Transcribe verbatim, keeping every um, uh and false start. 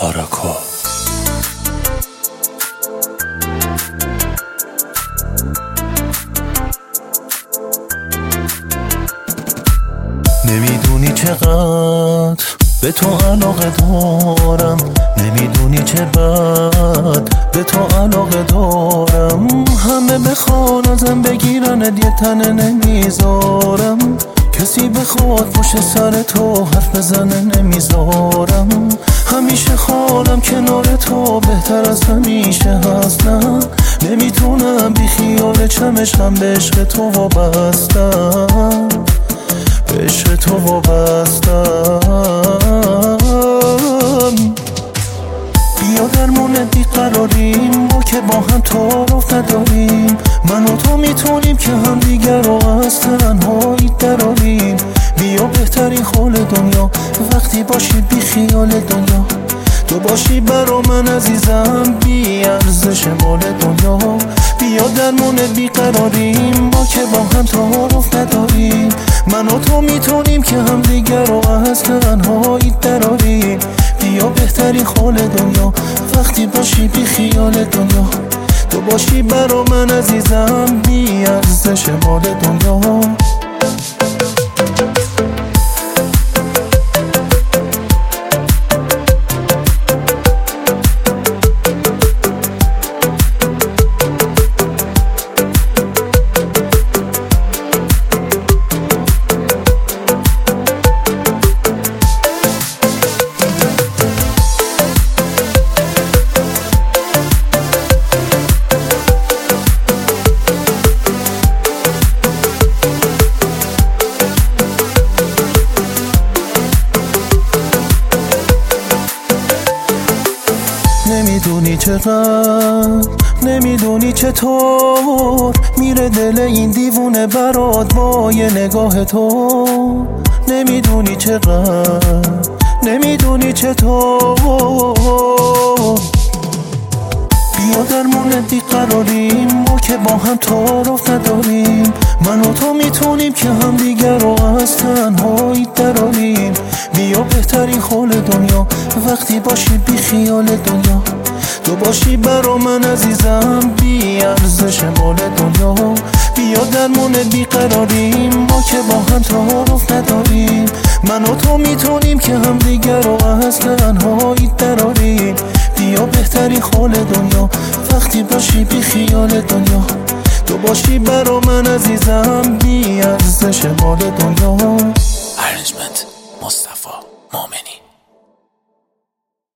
هاراکو. نمیدونی چقدر به تو علاقه دارم، نمیدونی چه بد به تو علاقه دارم. همه بخوان ازم بگیرن یه تنه نمیذارم، کسی بخواد پشت سر تو حرف بزنه نمیذارم. همیشه خالم کنار تو بهتر از همیشه هستم، نمیتونم بی خیال چمشم به عشق تو وابستم، به عشق تو وابستم. بیا درمون بیقراریم، ما که با هم تعارف نداریم، من و تو میتونیم که هم دیگر رو از تنهایی دراریم. بیا بهترین خال دنیا وقتی باشی بی خیال دنیا، تو باشی برا من عزیزم بی ارزش مال دنیا. بیا درمون بیقراریم، ما که با هم تعارف نداریم، من و تو میتونیم که هم دیگر رو از تنهایی دراریم. بیا بهترین خال دنیا وقتی باشی بی خیال دنیا، تو باشی برا من عزیزم بی ارزش مال دنیا. نمیدونی چقدر، نمیدونی چطور میره دل این دیوونه برات با یه نگاه تو. نمیدونی چقدر، نمیدونی چطور. بیا درمون بیقراریم، ما که با هم تعارف نداریم، من و تو میتونیم که هم دیگر رو از تنهایی دراریم. بیا بهترین خال دنیا وقتی باشی بی خیال دنیا، تو باشی برا من عزیزم بی ارزش مال دنیا. بیا درمون بیقراریم، ما که با هم تعارف نداریم، من و تو میتونیم که هم دیگر رو از تنهایی دراریم. بیا بهترین خال دنیا وقتی باشی بی خیال دنیا، تو باشی برا من عزیزم بی ارزش مال دنیا. ارنجمنت مصطفی مومنی.